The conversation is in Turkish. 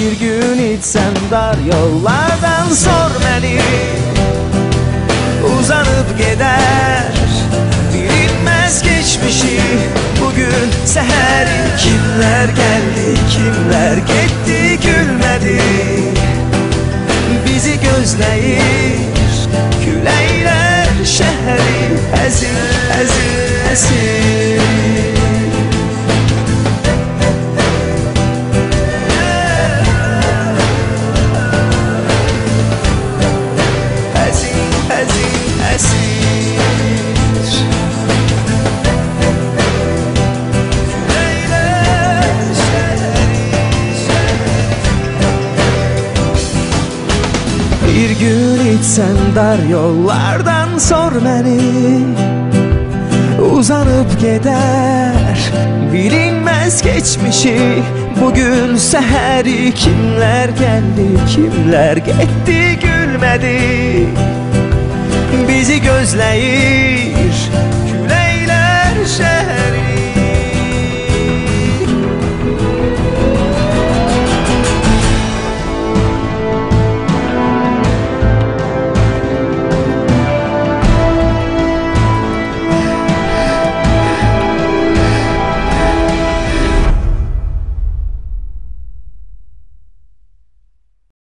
Bir gün içsem dar yollardan sor beni. Uzanıp gider bilinmez geçmişi. Bugün seher kimler geldi kimler gitti gülmedi. Bizi gözleyir küleyler şehri ezir ezir ezir. Bir gün içsen dar yollardan sor beni. Uzanıp gider bilinmez geçmişi. Bugün seheri kimler geldi kimler gitti gülmedi. Bizi gözleyir